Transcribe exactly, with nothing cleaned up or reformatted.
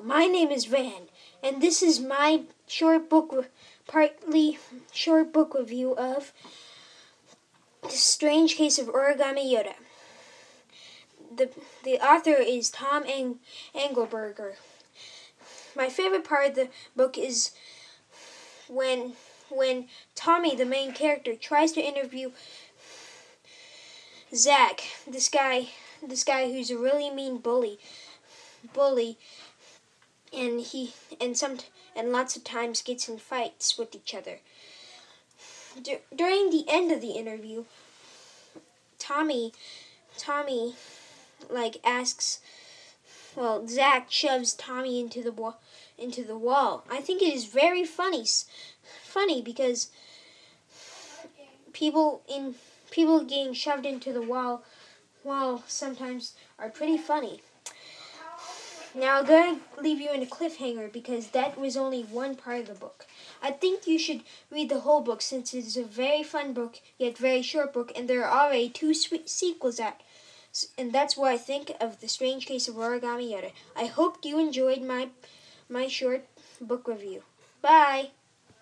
my name is Van, and this is my short book, re- partly short book review of The Strange Case of Origami Yoda. The the author is Tom Eng- Engelberger. My favorite part of the book is when when Tommy, the main character, tries to interview Zach, this guy, this guy who's a really mean bully, bully, and he and some and lots of times gets in fights with each other. D- during the end of the interview, Tommy, Tommy, like asks, well, Zach shoves Tommy into the wall, into the wall. I think it is very funny, funny because people in people getting shoved into the wall, wall sometimes are pretty funny. Now I'm going to leave you in a cliffhanger because that was only one part of the book. I think you should read the whole book since it is a very fun book, yet very short book, and there are already two sweet sequels out. And that's what I think of The Strange Case of Origami Yoda. I hope you enjoyed my my short book review. Bye!